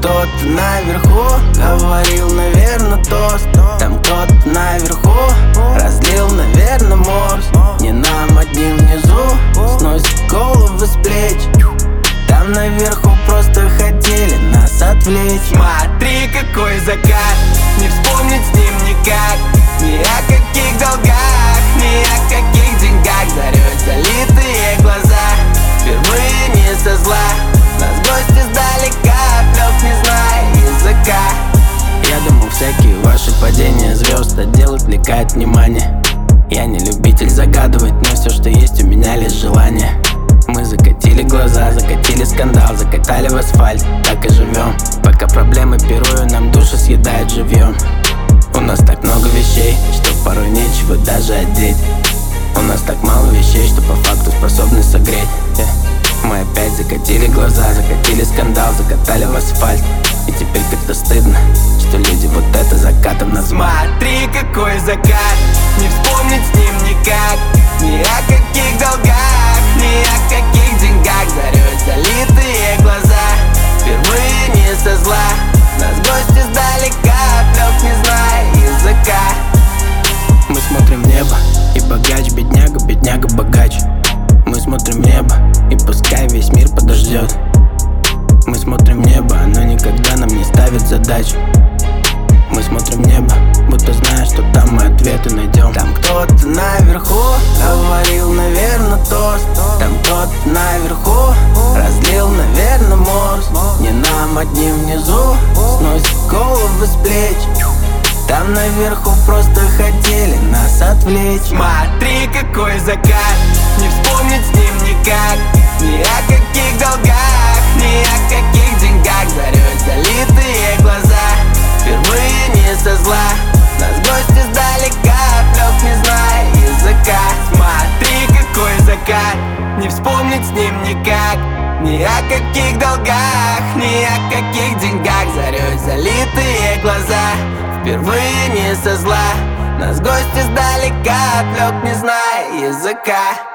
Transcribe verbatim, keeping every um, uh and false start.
кто-то наверху говорил, наверно, тост. Там кто-то наверху разлил, наверно, морс. Не нам одним внизу сносит головы с плеч. Там наверху просто хотели нас отвлечь. Смотри, какой закат, не вспомнить с ним никак. Ни о каких долгах, ни о каких деньгах. Зарей залитые глаза, впервые не со зла. Нас гости сдалека, плёк не зная языка. Я думал, всякие ваши падения звезд отдел отвлекает внимание. Я не любитель загадывать, но все, что есть у меня, лишь желание. Мы закатили глаза, закатили скандал, закатали в асфальт. Так и живем, пока проблемы пируют, нам души съедают живьем. У нас так много вещей, что порой нечего даже одеть. У нас так мало вещей, что по факту способны согреть. yeah. Мы опять закатили глаза, закатили скандал, закатали в асфальт. И теперь как-то стыдно, что люди вот это закатом назвали. Смотри, какой закат, не вспомнить с ним никак. Ни о каких долгах, ни о каких деньгах. Зарей залитые глаза, впервые не со зла. Нас гости сдалека, плёк не зная языка. Мы смотрим в небо, и богач бедняга, бедняга богач. Мы смотрим в небо, и пускай весь мир подождет. Мы смотрим в небо, оно никогда нам не ставит задач. Мы смотрим в небо, будто зная, что там мы ответы найдем. Там кто-то наверху говорил, наверно, тост. Там кто-то наверху разлил, наверно, морс. Не нам одним внизу сносит головы с плеч. Там наверху просто хотели нас отвлечь. Смотри, какой закат, не вспомнить с ним никак. Ни о каких долгах, ни о каких деньгах. Зарей залитые глаза, впервые не со зла. Нас гости сдалека, плёк не зная языка. Смотри, какой закат, не вспомнить с ним никак. Ни о каких долгах, ни о каких деньгах. Зарей залитые глаза, впервые не со зла. Нас гости сдалека, плёк не зная языка.